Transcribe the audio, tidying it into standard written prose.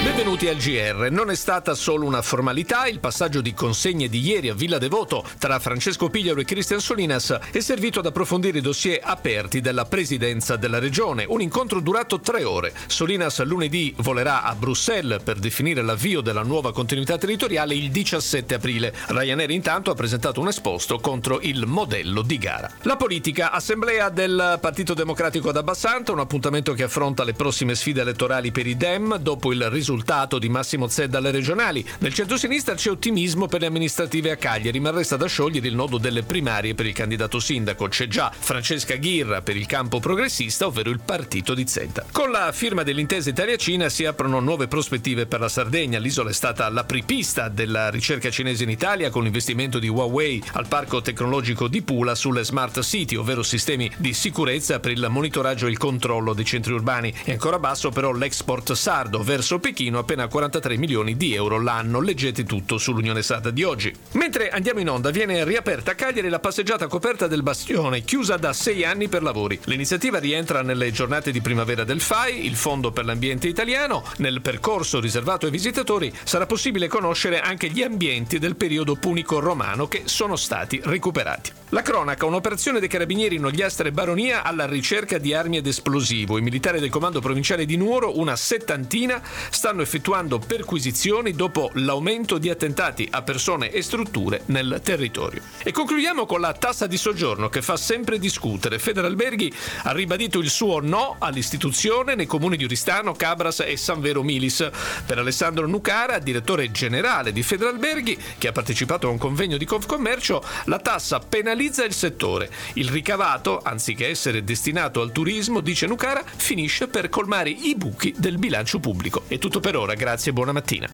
Benvenuti al GR. Non è stata solo una formalità, il passaggio di consegne di ieri a Villa Devoto tra Francesco Pigliaro e Christian Solinas è servito ad approfondire i dossier aperti della presidenza della regione. Un incontro durato 3 ore. Solinas lunedì volerà a Bruxelles per definire l'avvio della nuova continuità territoriale il 17 aprile. Ryanair intanto ha presentato un esposto contro il modello di gara. La politica, assemblea del Partito Democratico ad Abbasanta, un appuntamento che affronta le prossime sfide elettorali per i Dem dopo il risultato di Massimo Zedda alle regionali. Nel centro-sinistra c'è ottimismo per le amministrative a Cagliari, ma resta da sciogliere il nodo delle primarie per il candidato sindaco. C'è già Francesca Ghirra per il campo progressista, ovvero il partito di Zedda. Con la firma dell'intesa Italia-Cina si aprono nuove prospettive per la Sardegna. L'isola è stata l'apripista della ricerca cinese in Italia con l'investimento di Huawei al parco tecnologico di Pula sulle Smart City, ovvero sistemi di sicurezza per il monitoraggio e il controllo dei centri urbani. È ancora basso però l'export sardo verso Pechino, appena 43 milioni di euro l'anno. Leggete tutto sull'Unione Sarda di oggi. Mentre andiamo in onda, viene riaperta a Cagliari la passeggiata coperta del Bastione, chiusa da 6 anni per lavori. L'iniziativa rientra nelle giornate di primavera del FAI, il Fondo per l'Ambiente Italiano. Nel percorso riservato ai visitatori sarà possibile conoscere anche gli ambienti del periodo punico romano che sono stati recuperati. La cronaca, un'operazione dei carabinieri in Ogliastra e Baronia alla ricerca di armi ed esplosivo. I militari del comando provinciale di Nuoro, una settantina, stanno effettuando perquisizioni dopo l'aumento di attentati a persone e strutture nel territorio. E concludiamo con la tassa di soggiorno che fa sempre discutere. Federalberghi ha ribadito il suo no all'istituzione nei comuni di Oristano, Cabras e San Vero Milis. Per Alessandro Nucara, direttore generale di Federalberghi, che ha partecipato a un convegno di Confcommercio, la tassa penalizza il settore. Il ricavato, anziché essere destinato al turismo, dice Nucara, finisce per colmare i buchi del bilancio pubblico. È tutto per ora, grazie e buona mattina.